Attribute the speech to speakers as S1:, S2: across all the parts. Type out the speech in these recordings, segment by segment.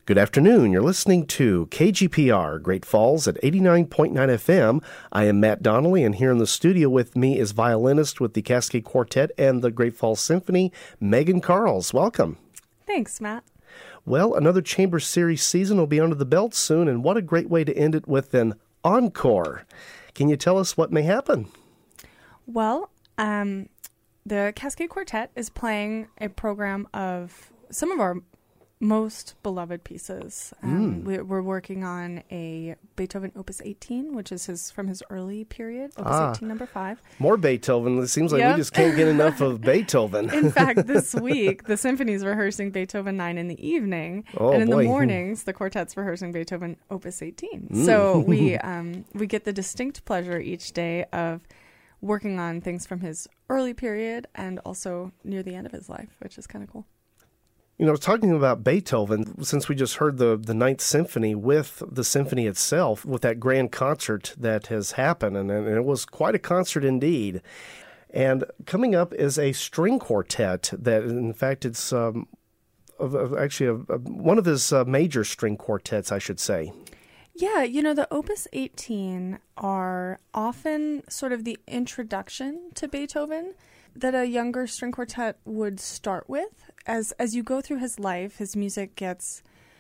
S1: Good afternoon. You're listening to KGPR, Great Falls at 89.9 FM. I am Matt Donnelly, and here in the studio with me is violinist with the Cascade Quartet and the Great Falls Symphony, Megan Carls. Welcome.
S2: Thanks, Matt.
S1: Well, another Chamber Series season will be under the belt soon, and what a great way to end it with an encore. Can you tell us what may happen? Well,
S2: the Cascade Quartet is playing a program of some of our most beloved pieces. We're working on a Beethoven Opus 18, which is from his early period, Opus 18, number 5.
S1: More Beethoven. It seems like we just can't get enough of Beethoven.
S2: In fact, this week, the symphony's rehearsing Beethoven 9 in the evening, and in the mornings, the quartet's rehearsing Beethoven Opus 18. So we get the distinct pleasure each day of working on things from his early period and also near the end of his life, which is kind of cool.
S1: You know, talking about Beethoven, since we just heard the Ninth Symphony with the symphony itself, with that grand concert that has happened, and it was quite a concert indeed. And coming up is a string quartet that, in fact, it's actually one of his major string quartets, I should say.
S2: Yeah, you know, the Opus 18 are often sort of the introduction to Beethoven that a younger string quartet would start with. As you go through his life, his music gets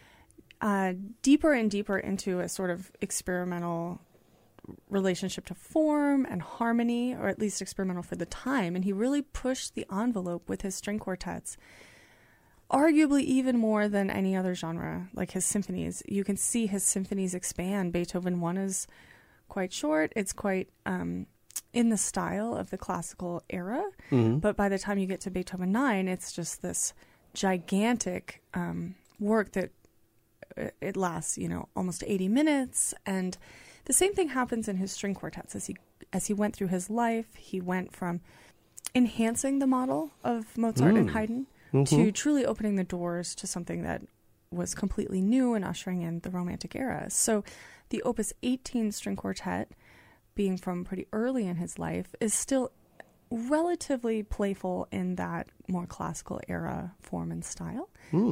S2: deeper and deeper into a sort of experimental relationship to form and harmony, or at least experimental for the time. And he really pushed the envelope with his string quartets, arguably even more than any other genre, like his symphonies. You can see his symphonies expand. Beethoven 1 is quite short. It's quite in the style of the classical era. Mm-hmm. But by the time you get to Beethoven 9, it's just this gigantic work that it lasts, almost 80 minutes. And the same thing happens in his string quartets. As he went through his life, he went from enhancing the model of Mozart and Haydn to truly opening the doors to something that was completely new and ushering in the Romantic era. So the Opus 18 string quartet, being from pretty early in his life, is still relatively playful in that more classical era form and style.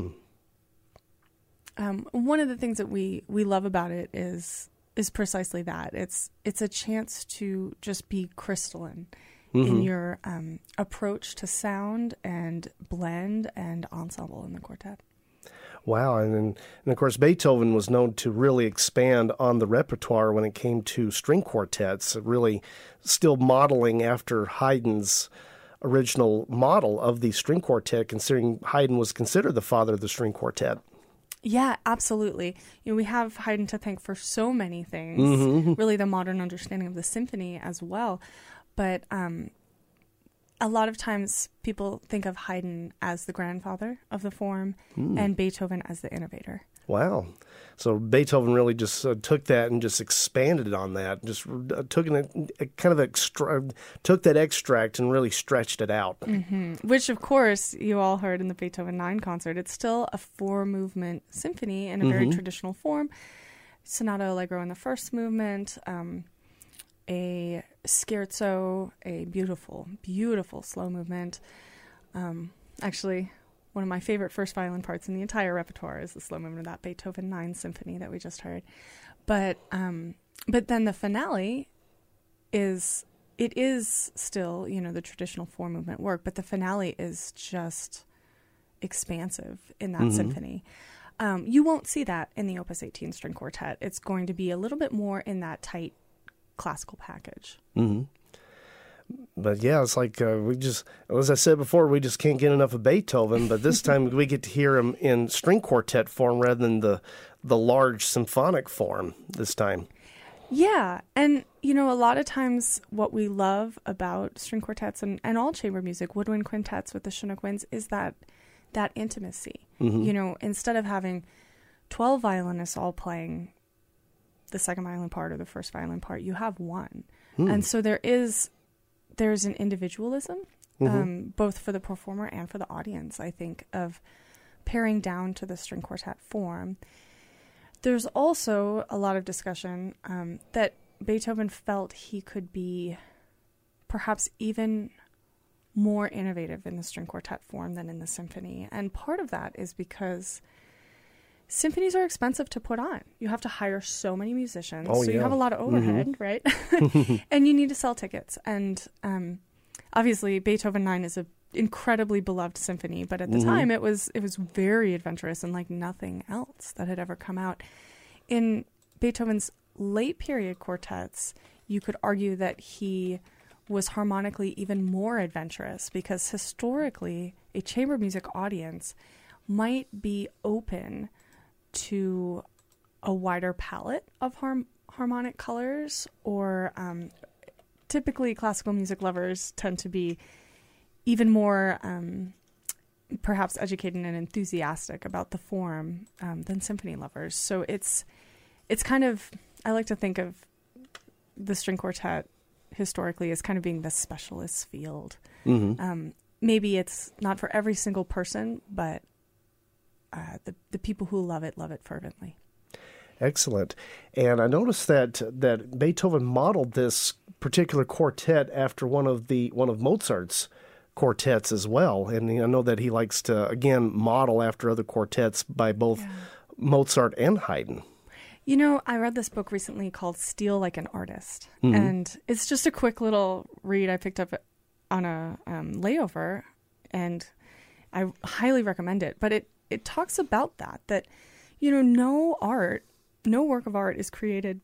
S2: One of the things that we love about it is precisely that. It's a chance to just be crystalline in your approach to sound and blend and ensemble in the quartet.
S1: Wow, and of course Beethoven was known to really expand on the repertoire when it came to string quartets, really still modeling after Haydn's original model of the string quartet, considering Haydn was considered the father of the string quartet.
S2: Yeah, absolutely. We have Haydn to thank for so many things, really the modern understanding of the symphony as well. But a lot of times people think of Haydn as the grandfather of the form and Beethoven as the innovator.
S1: Wow. So Beethoven really just took that and just expanded on that, just took that extract and really stretched it out.
S2: Which, of course, you all heard in the Beethoven 9 concert. It's still a 4-movement symphony in a very traditional form. Sonata Allegro in the first movement, a scherzo, a beautiful, beautiful slow movement. Actually, one of my favorite first violin parts in the entire repertoire is the slow movement of that Beethoven 9 symphony that we just heard. But then the finale is still, the traditional 4-movement work, but the finale is just expansive in that symphony. You won't see that in the Opus 18 string quartet. It's going to be a little bit more in that tight classical package.
S1: But yeah, it's like as I said before, we just can't get enough of Beethoven, but this time we get to hear him in string quartet form rather than the large symphonic form this time.
S2: Yeah, and a lot of times what we love about string quartets and all chamber music, woodwind quintets with the Chinook winds, is that intimacy. Instead of having 12 violinists all playing the second violin part or the first violin part, you have one. And so there's an individualism, both for the performer and for the audience, I think, of paring down to the string quartet form. There's also a lot of discussion that Beethoven felt he could be perhaps even more innovative in the string quartet form than in the symphony. And part of that is because symphonies are expensive to put on. You have to hire so many musicians.
S1: Oh,
S2: so you
S1: yeah.
S2: have a lot of overhead, right? And you need to sell tickets. And obviously, Beethoven 9 is an incredibly beloved symphony, but at the time it was very adventurous and like nothing else that had ever come out. In Beethoven's late period quartets, you could argue that he was harmonically even more adventurous because historically a chamber music audience might be open to a wider palette of harmonic colors, or typically classical music lovers tend to be even more perhaps educated and enthusiastic about the form than symphony lovers. So it's kind of, I like to think of the string quartet historically as kind of being the specialist field. Maybe it's not for every single person, but the people who love it fervently.
S1: Excellent. And I noticed that Beethoven modeled this particular quartet after one of Mozart's quartets as well. And I know that he likes to, again, model after other quartets by both Mozart and Haydn.
S2: You know, I read this book recently called Steal Like an Artist. And it's just a quick little read I picked up on a layover, and I highly recommend it. But it talks about that, you know, no work of art is created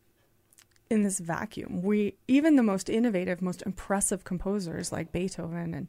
S2: in this vacuum. Even the most innovative, most impressive composers like Beethoven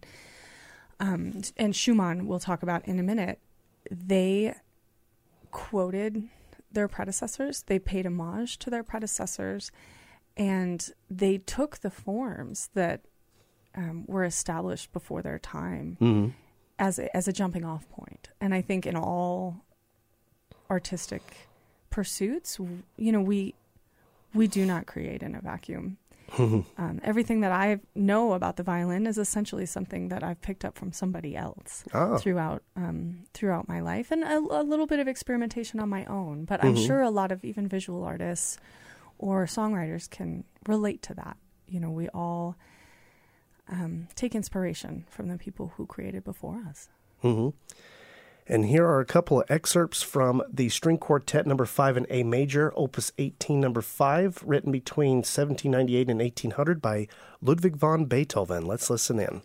S2: and Schumann, we'll talk about in a minute, they quoted their predecessors, they paid homage to their predecessors, and they took the forms that were established before their time as a jumping off point. And I think in all artistic pursuits, you know, we do not create in a vacuum. Everything that I know about the violin is essentially something that I've picked up from somebody else throughout my life, and a little bit of experimentation on my own. But I'm sure a lot of even visual artists or songwriters can relate to that. You know, we all take inspiration from the people who created before us.
S1: And here are a couple of excerpts from the String Quartet No. 5 in A major, Opus 18, No. 5, written between 1798 and 1800 by Ludwig van Beethoven. Let's listen in.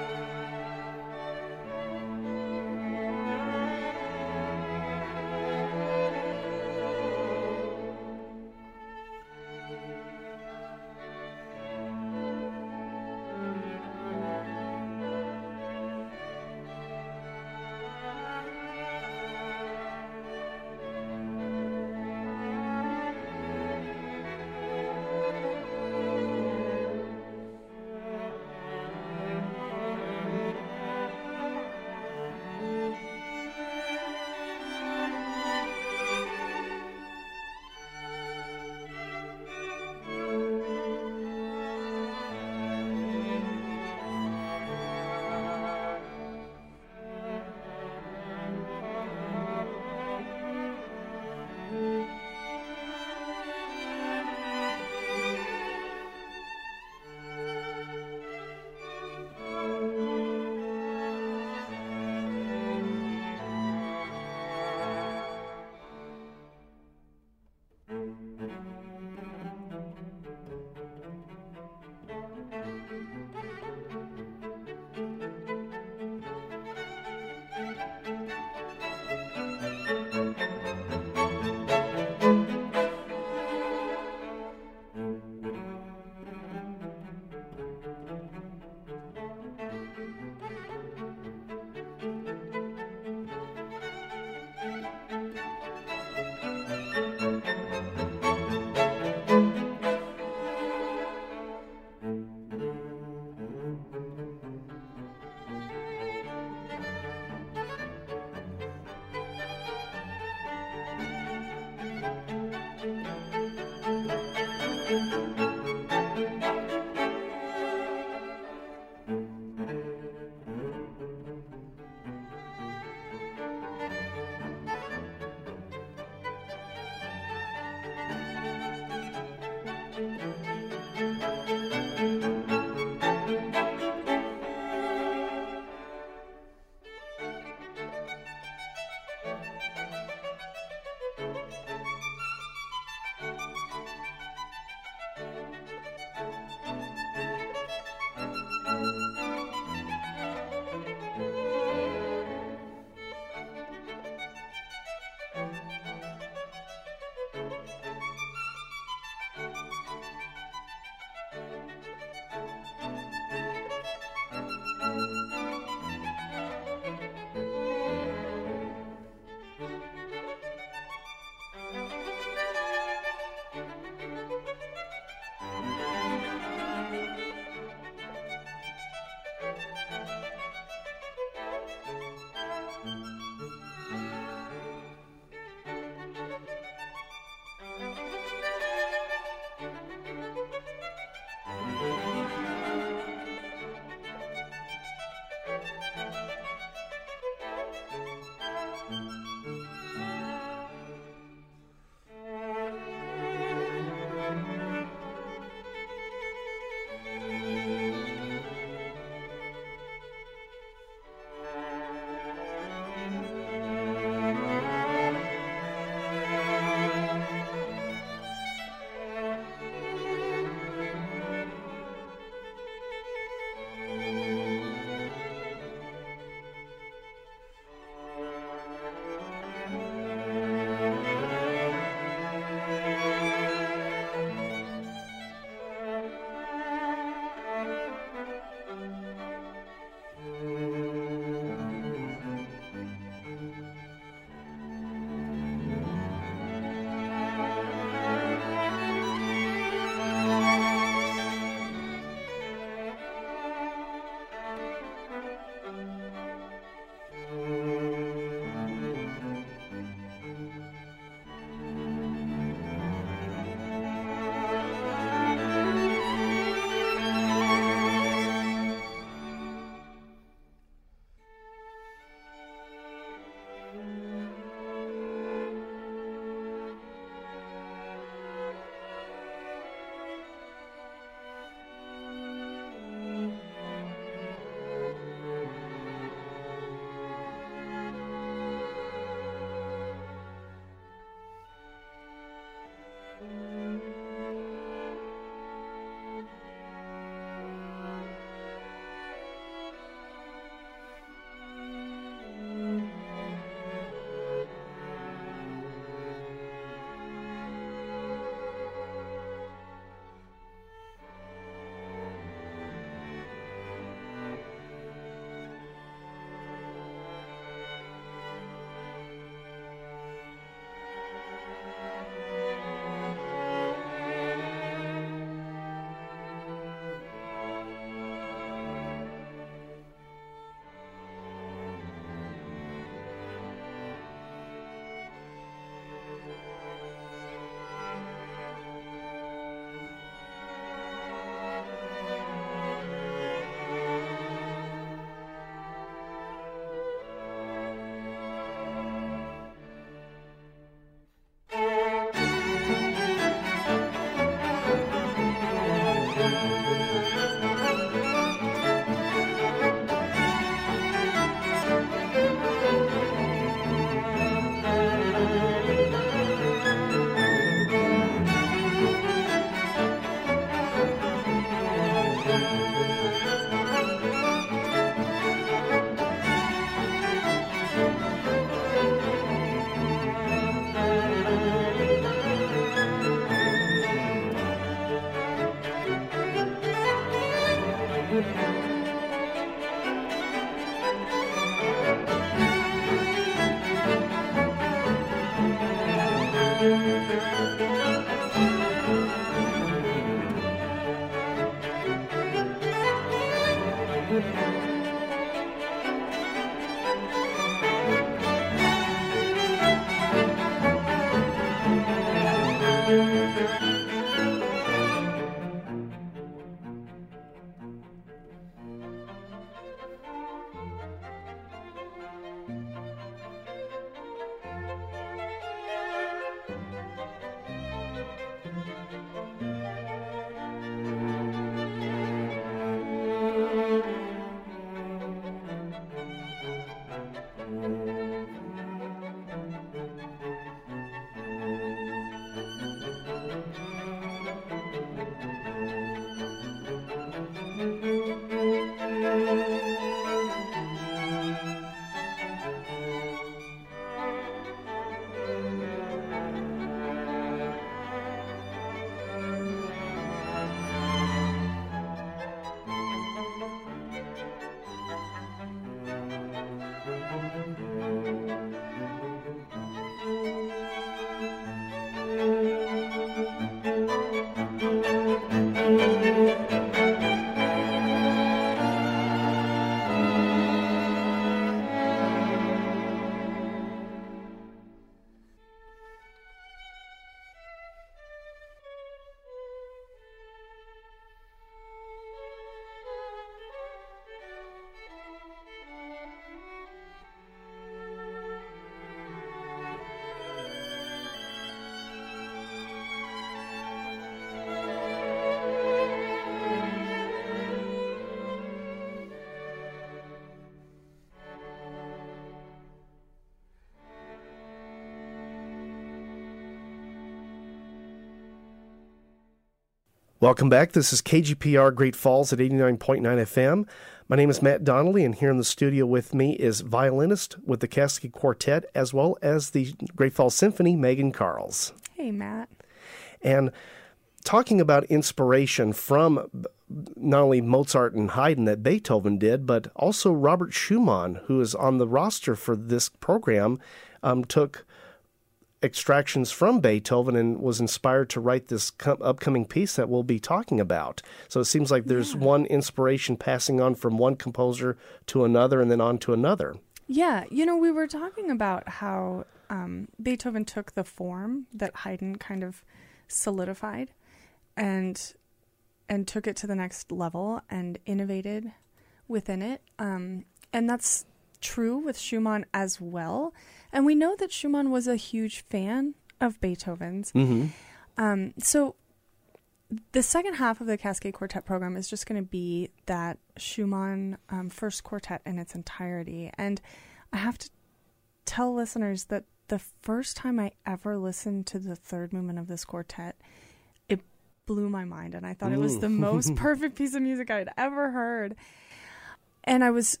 S1: Welcome back. This is KGPR Great Falls at 89.9 FM. My name is Matt Donnelly, and here in the studio with me is violinist with the Cascade Quartet, as well as the Great Falls Symphony, Megan Carls.
S2: Hey, Matt.
S1: And talking about inspiration from not only Mozart and Haydn that Beethoven did, but also Robert Schumann, who is on the roster for this program, took extractions from Beethoven and was inspired to write this upcoming piece that we'll be talking about. So it seems like there's one inspiration passing on from one composer to another and then on to another.
S2: Yeah, we were talking about how Beethoven took the form that Haydn kind of solidified and took it to the next level and innovated within it. And that's true with Schumann as well. And we know that Schumann was a huge fan of Beethoven's.
S1: Mm-hmm.
S2: So the second half of the Cascade Quartet program is just going to be that Schumann first quartet in its entirety. And I have to tell listeners that the first time I ever listened to the third movement of this quartet, it blew my mind. And I thought it was the most perfect piece of music I'd ever heard. And I was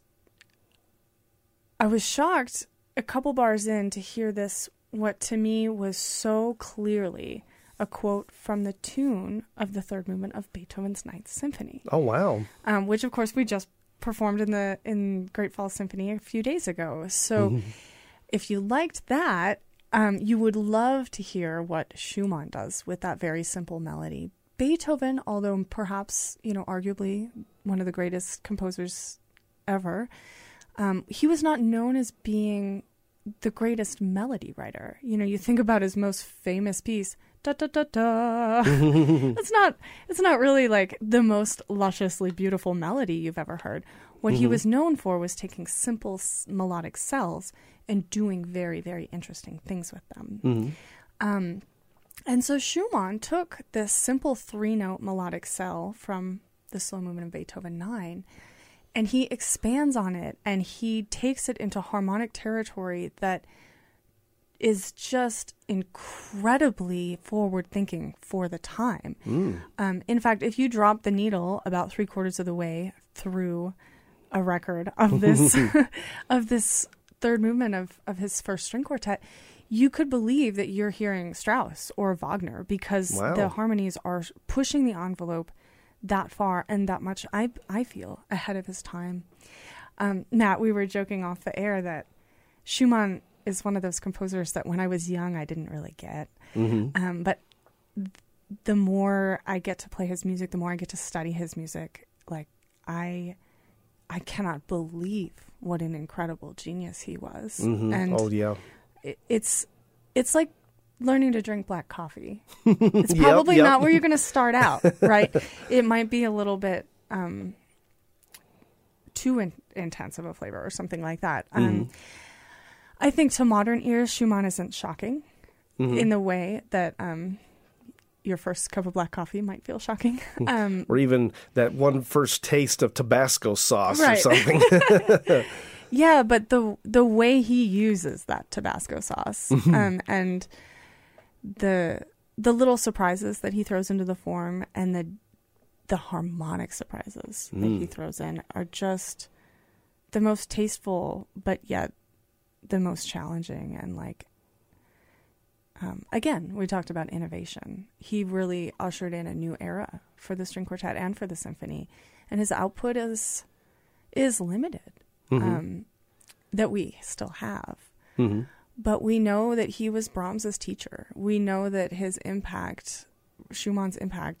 S2: shocked a couple bars in to hear this, what to me was so clearly a quote from the tune of the third movement of Beethoven's Ninth Symphony.
S1: Oh, wow.
S2: Which, of course, we just performed in Great Falls Symphony a few days ago. So if you liked that, you would love to hear what Schumann does with that very simple melody. Beethoven, although perhaps, arguably one of the greatest composers ever, he was not known as being the greatest melody writer. You think about his most famous piece, da da da da. It's not really like the most lusciously beautiful melody you've ever heard. What he was known for was taking simple melodic cells and doing very, very interesting things with them. And so Schumann took this simple 3-note melodic cell from the slow movement of Beethoven 9, and he expands on it, and he takes it into harmonic territory that is just incredibly forward-thinking for the time. In fact, if you drop the needle about 3/4 of the way through a record of this of this third movement of his first string quartet, you could believe that you're hearing Strauss or Wagner, because the harmonies are pushing the envelope that far and that much, I feel, ahead of his time. Matt, we were joking off the air that Schumann is one of those composers that when I was young, I didn't really get. But the more I get to play his music, the more I get to study his music, like I cannot believe what an incredible genius he was. And it's like learning to drink black coffee. It's probably not where you're going to start out, right? It might be a little bit too intense of a flavor or something like that. I think to modern ears, Schumann isn't shocking in the way that your first cup of black coffee might feel shocking.
S1: Or even that one first taste of Tabasco sauce or something.
S2: Yeah, but the way he uses that Tabasco sauce and the little surprises that he throws into the form and the harmonic surprises that he throws in are just the most tasteful, but yet the most challenging. And again, we talked about innovation. He really ushered in a new era for the string quartet and for the symphony, and his output is limited. That we still have. But we know that he was Brahms's teacher. We know that his impact, Schumann's impact,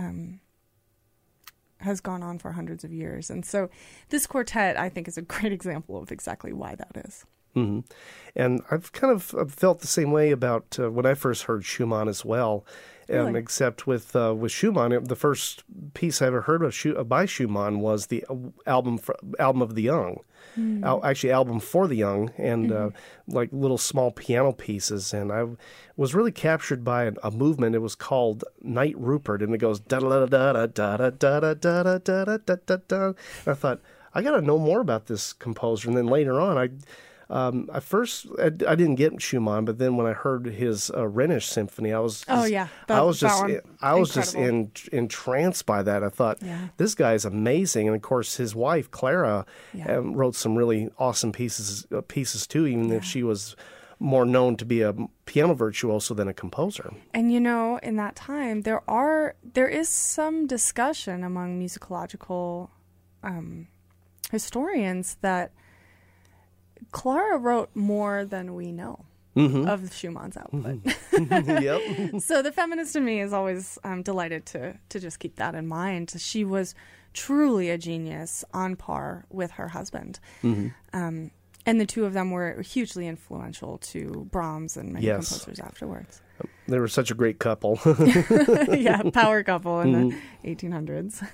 S2: has gone on for hundreds of years. And so this quartet, I think, is a great example of exactly why that is.
S1: And I've kind of felt the same way about when I first heard Schumann as well.
S2: Really?
S1: Except with Schumann, the first piece I ever heard by Schumann was the album of the Young, actually album for the Young, and like little small piano pieces. And I was really captured by a movement. It was called Knight Rupert, and it goes da da da da da da da da da da da da da. I thought I got to know more about this composer, and then later on At first, I didn't get Schumann, but then when I heard his Rhenish Symphony, I was just entranced by that. I thought, this guy is amazing. And of course, his wife Clara wrote some really awesome pieces too, even if she was more known to be a piano virtuoso than a composer.
S2: And in that time, there is some discussion among musicological historians that Clara wrote more than we know of Schumann's output.
S1: Yep.
S2: So the feminist in me is always delighted to just keep that in mind. She was truly a genius on par with her husband. And the two of them were hugely influential to Brahms and many composers afterwards.
S1: They were such a great couple.
S2: Yeah, power couple in the 1800s.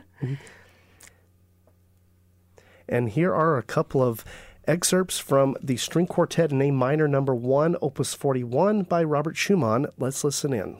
S1: And here are a couple of excerpts from the String Quartet in A minor, number 1, Opus 41 by Robert Schumann. Let's listen in.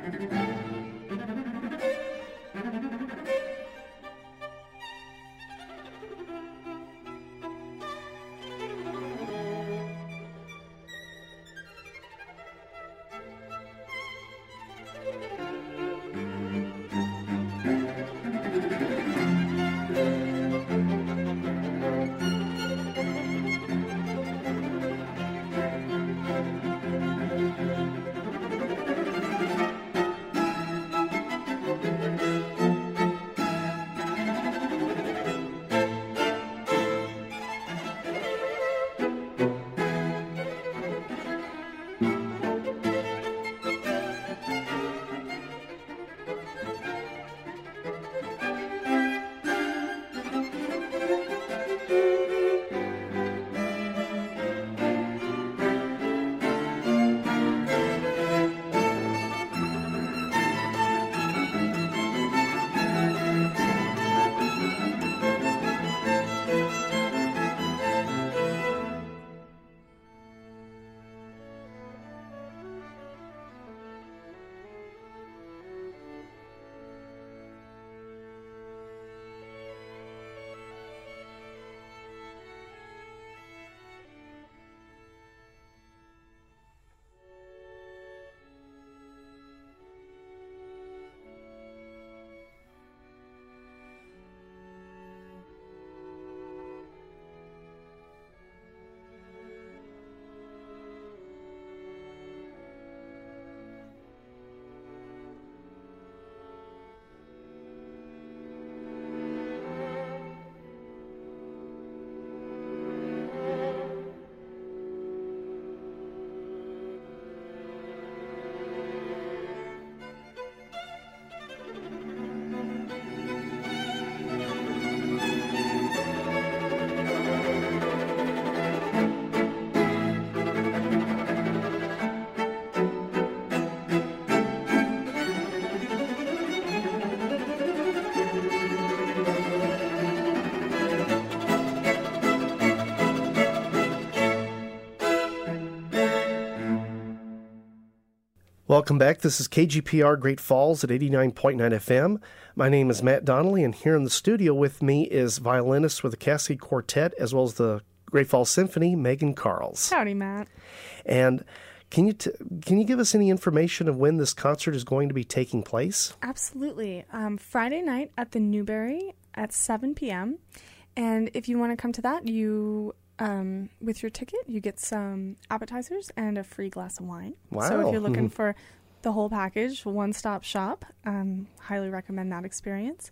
S1: Welcome back. This is KGPR Great Falls at 89.9 FM. My name is Matt Donnelly, and here in the studio with me is violinist with the Cascade Quartet, as well as the Great Falls Symphony, Megan Carls.
S2: Howdy, Matt.
S1: And can you give us any information of when this concert is going to be taking place?
S2: Absolutely. Friday night at the Newberry at 7 p.m. And if you want to come to that, you with your ticket, you get some appetizers and a free glass of wine.
S1: Wow.
S2: So if you're looking for the whole package, one-stop shop, highly recommend that experience.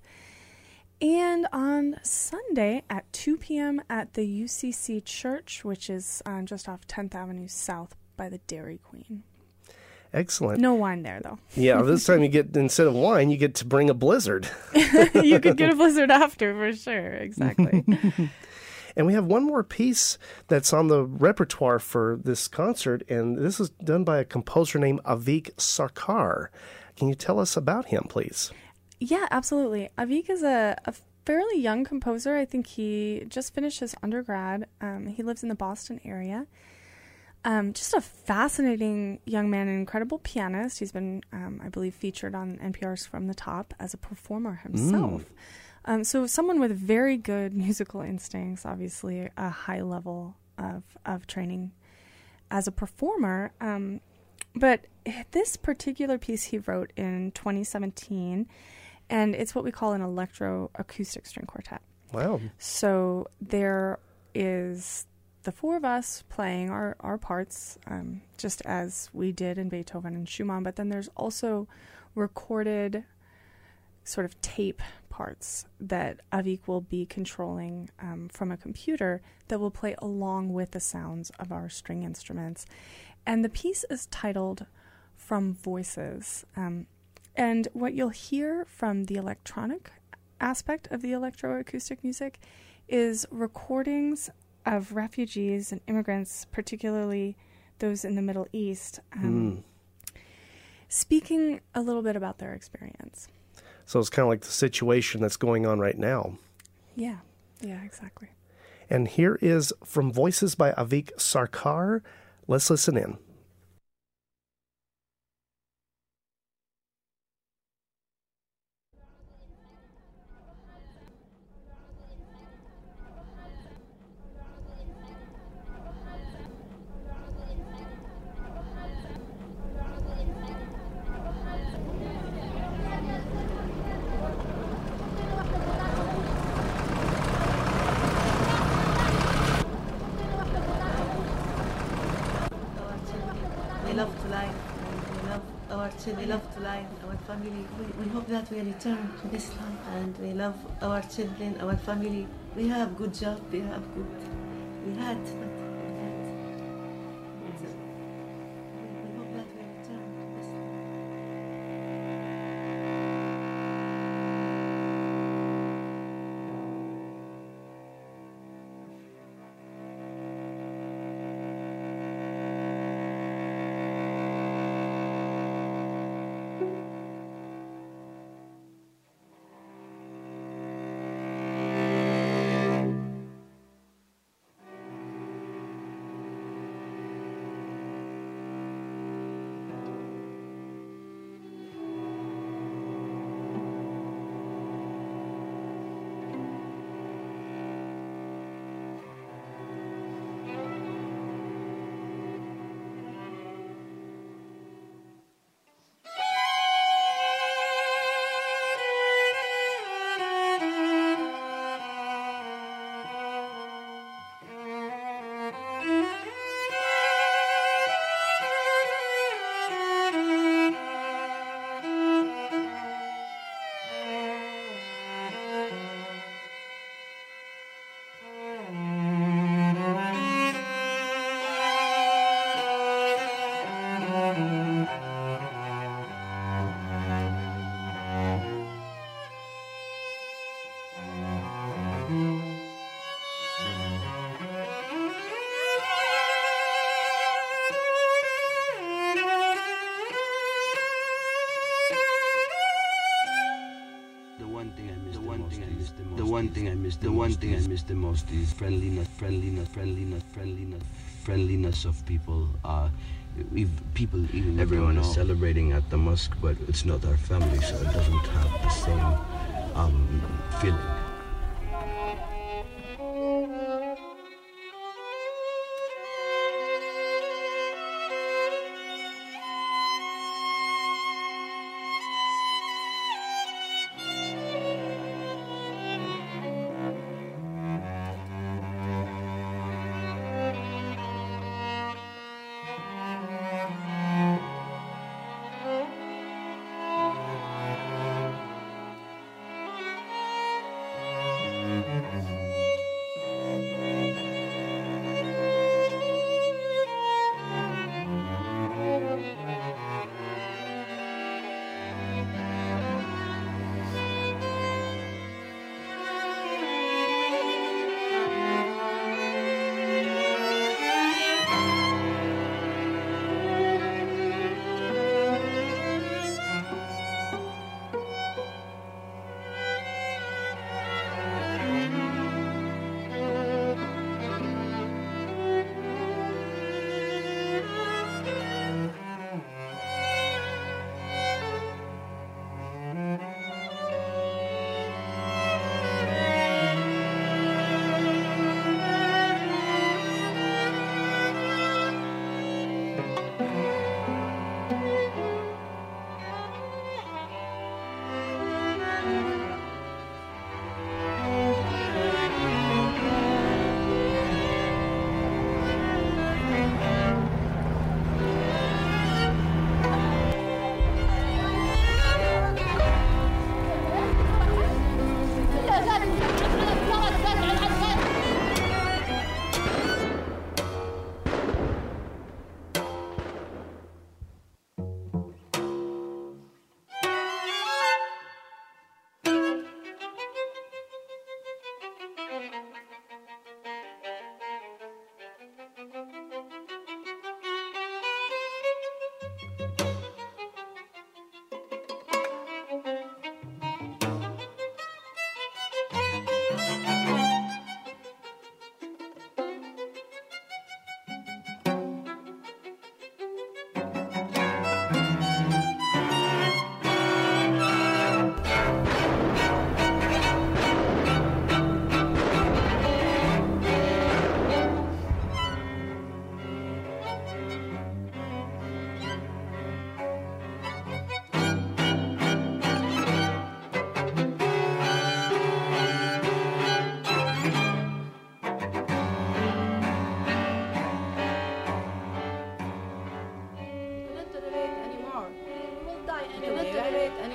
S2: And on Sunday at 2 p.m. at the UCC Church, which is just off 10th Avenue South by the Dairy Queen.
S1: Excellent.
S2: No wine there, though.
S1: Yeah, this time instead of wine, you get to bring a blizzard.
S2: You could get a blizzard after, for sure. Exactly.
S1: And we have one more piece that's on the repertoire for this concert, and this is done by a composer named Avik Sarkar. Can you tell us about him, please?
S2: Yeah, absolutely. Avik is a fairly young composer. I think he just finished his undergrad. He lives in the Boston area. Just a fascinating young man, an incredible pianist. He's been, I believe, featured on NPR's From the Top as a performer himself. So someone with very good musical instincts, obviously a high level of training as a performer. But this particular piece he wrote in 2017, and it's what we call an electroacoustic string quartet.
S1: Wow.
S2: So there is the four of us playing our parts, just as we did in Beethoven and Schumann, but then there's also recorded sort of tape parts that Avik will be controlling from a computer that will play along with the sounds of our string instruments. And the piece is titled From Voices. And what you'll hear from the electronic aspect of the electroacoustic music is recordings of refugees and immigrants, particularly those in the Middle East, speaking a little bit about their experience.
S1: So it's kind of like the situation that's going on right now.
S2: Yeah, exactly.
S1: And here is From Voices by Avik Sarkar. Let's listen in.
S3: children. We love to life, our family. We hope that we return to Islam, and we love our children, our family. We have good job, we have good. We had, but we had. So, we hope that we return to Islam.
S4: The one thing I miss the most is friendliness of people. People even everyone is celebrating at the mosque, but it's not our family, so it doesn't have the same feeling.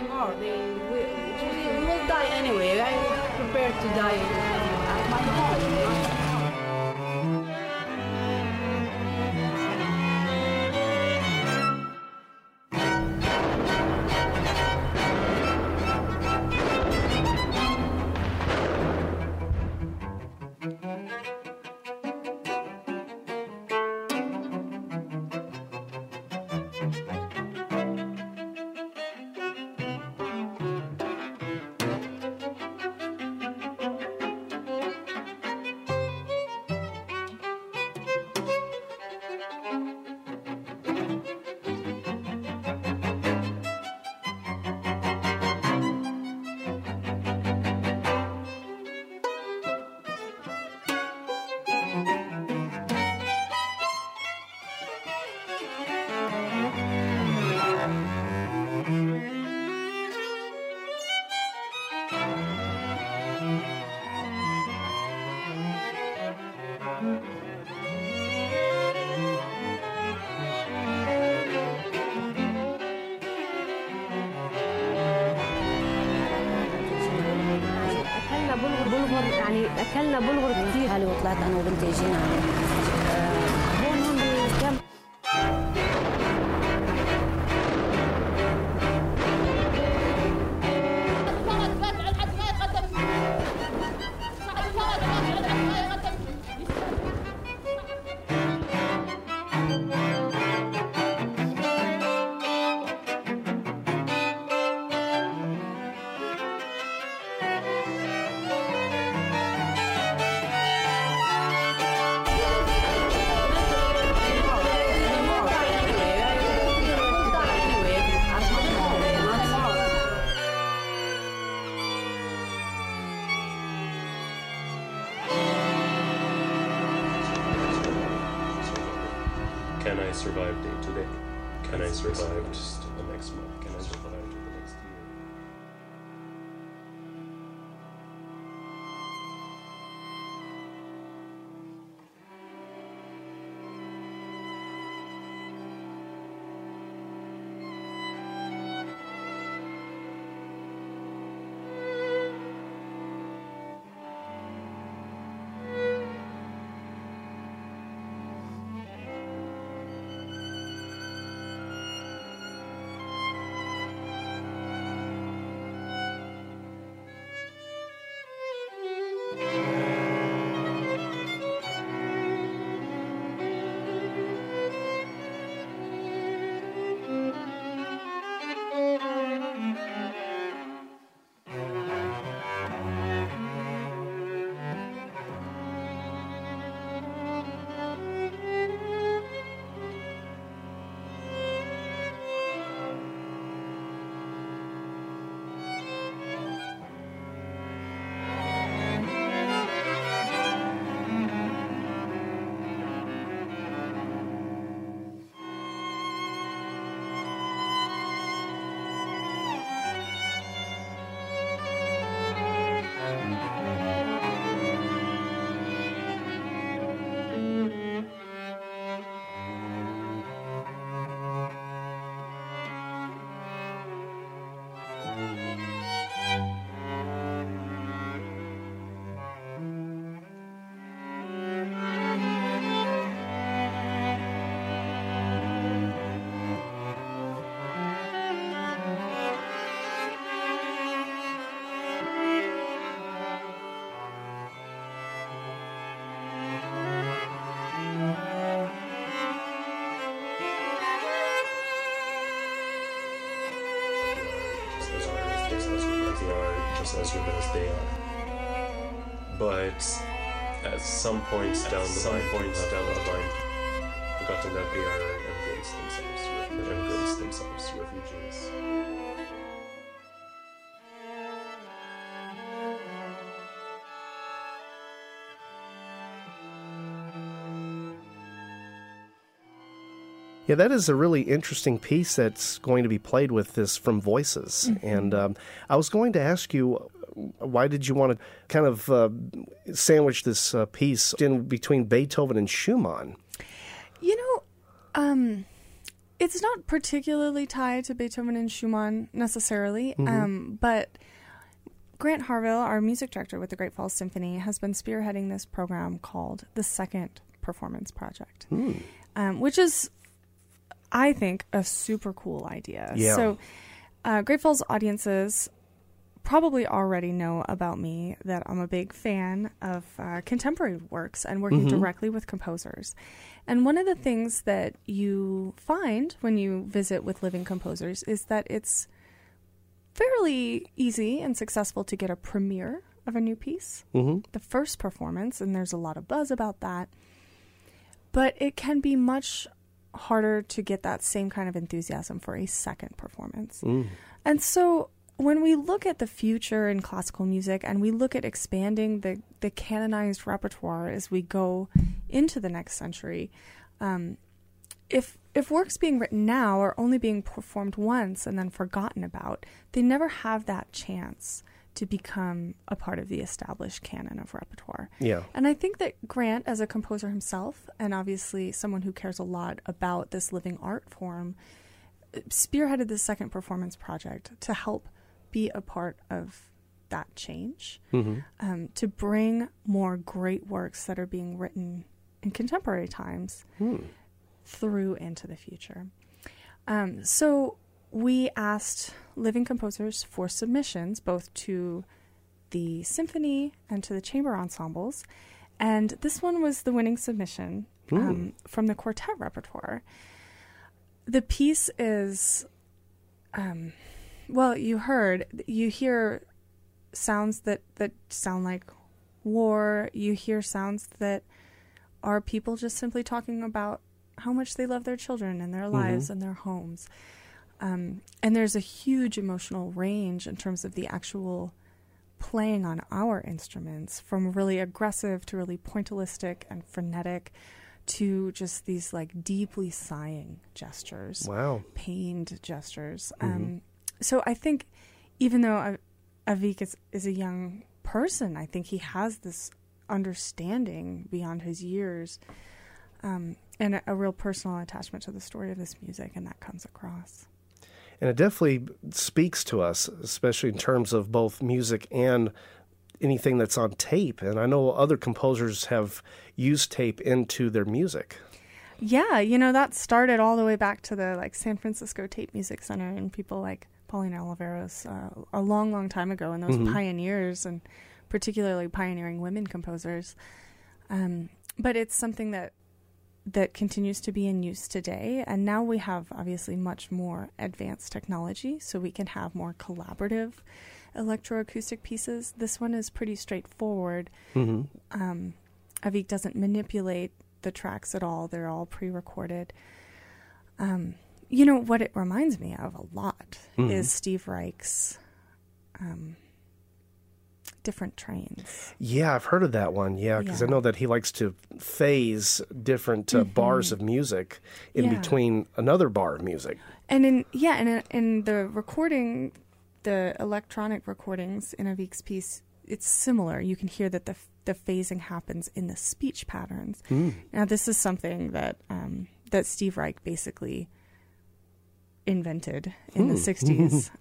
S5: anymore. We will die anyway. I'm prepared to die at my home.
S6: أكلنا بلغر كثير هالي وطلعت أنا وبنتي جينا هون بالكامب.
S7: Can I survive day to day? Can I survive just the next month? Can I survive to the next year? Just as good as they are. But at some points down the line, forgotten that they are embraced themselves refugees.
S1: Yeah, that is a really interesting piece that's going to be played with this from Voices. Mm-hmm. And I was going to ask you, why did you want to kind of sandwich this piece in between Beethoven and Schumann?
S2: You know, It's not particularly tied to Beethoven and Schumann necessarily, but Grant Harville, our music director with the Great Falls Symphony, has been spearheading this program called the Second Performance Project, which is, I think, a super cool idea.
S1: Yeah.
S2: So Great Falls audiences probably already know about me that I'm a big fan of contemporary works and working directly with composers. And one of the things that you find when you visit with living composers is that it's fairly easy and successful to get a premiere of a new piece, the first performance, and there's a lot of buzz about that. But it can be much harder to get that same kind of enthusiasm for a second performance. And so when we look at the future in classical music and we look at expanding the canonized repertoire as we go into the next century, if works being written now are only being performed once and then forgotten about, they never have that chance to become a part of the established canon of repertoire.
S1: Yeah.
S2: And I think that Grant, as a composer himself, and obviously someone who cares a lot about this living art form, spearheaded the Second Performance Project to help be a part of that change, to bring more great works that are being written in contemporary times through into the future. So we asked living composers for submissions, both to the symphony and to the chamber ensembles. And this one was the winning submission from the quartet repertoire. The piece is, well, you hear sounds that sound like war. You hear sounds that are people just simply talking about how much they love their children and their lives and their homes. And there's a huge emotional range in terms of the actual playing on our instruments, from really aggressive to really pointillistic and frenetic to just these like deeply sighing gestures.
S1: Wow.
S2: Pained gestures. So I think even though Avik is a young person, I think he has this understanding beyond his years, and a real personal attachment to the story of this music, and that comes across.
S1: And it definitely speaks to us, especially in terms of both music and anything that's on tape. And I know other composers have used tape into their music.
S2: Yeah, that started all the way back to the San Francisco Tape Music Center and people like Paulina Oliveros a long, long time ago, and those pioneers, and particularly pioneering women composers. But it's something that continues to be in use today. And now we have obviously much more advanced technology, so we can have more collaborative electroacoustic pieces. This one is pretty straightforward. Avik doesn't manipulate the tracks at all. They're all pre-recorded. What it reminds me of a lot is Steve Reich's Different Trains.
S1: Yeah, I've heard of that one. Yeah, because I know that he likes to phase different bars of music in between another bar of music. And
S2: in the recording, the electronic recordings in Avik's piece, it's similar. You can hear that the phasing happens in the speech patterns. Now, this is something that Steve Reich basically invented in the 60s.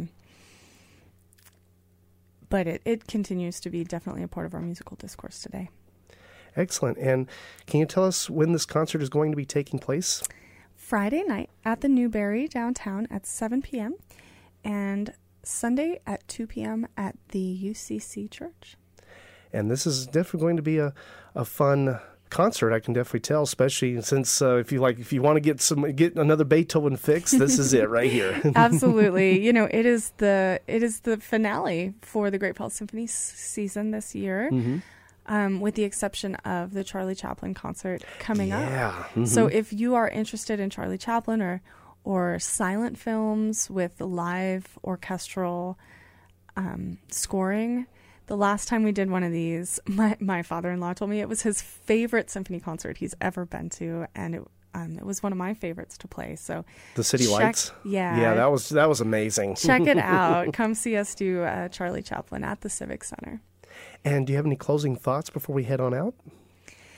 S2: But it continues to be definitely a part of our musical discourse today.
S1: Excellent. And can you tell us when this concert is going to be taking place?
S2: Friday night at the Newberry downtown at 7 p.m. and Sunday at 2 p.m. at the UCC Church.
S1: And this is definitely going to be a fun concert, I can definitely tell, especially since if you want to get another Beethoven fix, this is it right here.
S2: Absolutely. It is the finale for the Great Falls Symphony season this year, with the exception of the Charlie Chaplin concert coming up. So if you are interested in Charlie Chaplin or silent films with live orchestral scoring, the last time we did one of these, my father-in-law told me it was his favorite symphony concert he's ever been to, and it was one of my favorites to play. So
S1: the City Lights, yeah, that was amazing.
S2: Check it out. Come see us do Charlie Chaplin at the Civic Center.
S1: And do you have any closing thoughts before we head on out?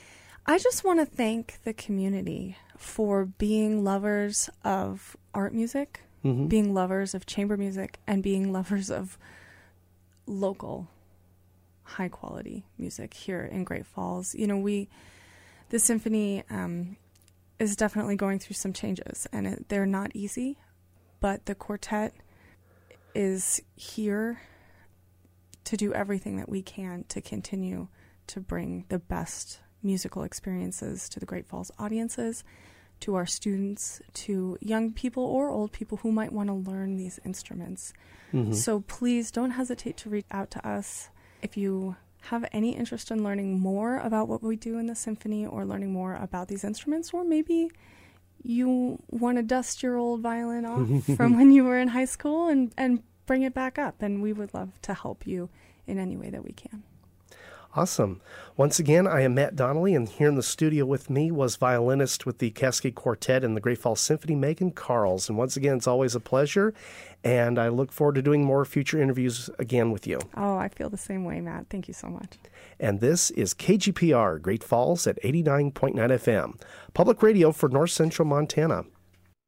S2: I just want to thank the community for being lovers of art music, being lovers of chamber music, and being lovers of local, high-quality music here in Great Falls. You know, the symphony is definitely going through some changes, and they're not easy, but the quartet is here to do everything that we can to continue to bring the best musical experiences to the Great Falls audiences, to our students, to young people or old people who might want to learn these instruments. So please don't hesitate to reach out to us. If you have any interest in learning more about what we do in the symphony or learning more about these instruments, or maybe you want to dust your old violin off from when you were in high school and bring it back up, and we would love to help you in any way that we can.
S1: Awesome. Once again, I am Matt Donnelly, and here in the studio with me was violinist with the Cascade Quartet and the Great Falls Symphony, Megan Carls. And once again, it's always a pleasure, and I look forward to doing more future interviews again with you.
S2: Oh, I feel the same way, Matt. Thank you so much.
S1: And this is KGPR, Great Falls at 89.9 FM, public radio for North Central Montana.